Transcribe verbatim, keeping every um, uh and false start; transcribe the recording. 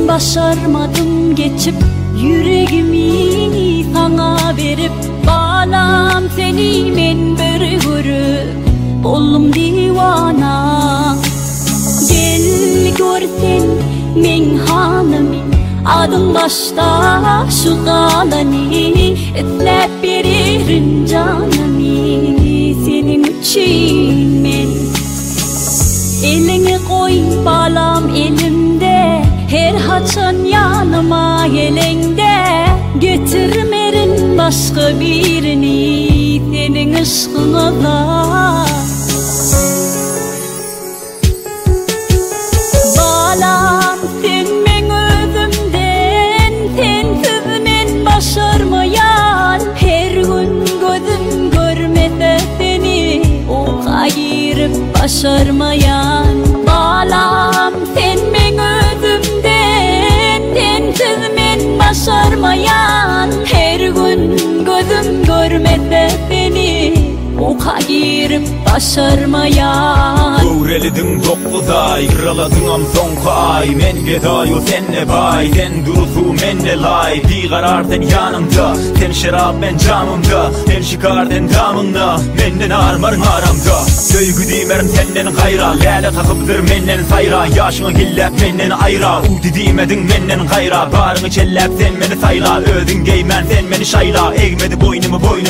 başarmadım geçip yüreğimi sana verip bağlam seni men bir görüp oldum divana. Gel görsen men hanımı adım başta şu kalani etlep veririm canımı senin için men. Elini koy bağlam elimde her haçan yanıma elinde getirmerin başka birini senin aşkına da. Bağlam sen men özümden sensiz men başarmayan her gün gözüm görmese seni o kayırıp başarmayan. Bağlam sen men özümden sensiz men başarmayan her gün gözüm görmese seni o kayırıp başarmayan. Öğrelidim dokuz ay, kıraladın am son ay. Men gedayo senle bay, sen durusu menle lay. Bir karar sen yanımda, sen şarap ben camımda. Sen şikar sen damında, menden armarın aramda. Söygü dimerim senden gayra, lale takıptır menden sayra. Yaşını gillep menden ayra, uti dimedin menden gayra. Barını çellep sen beni sayla, ödün geymen sen beni şayla. Eğmedi boynumu boynuna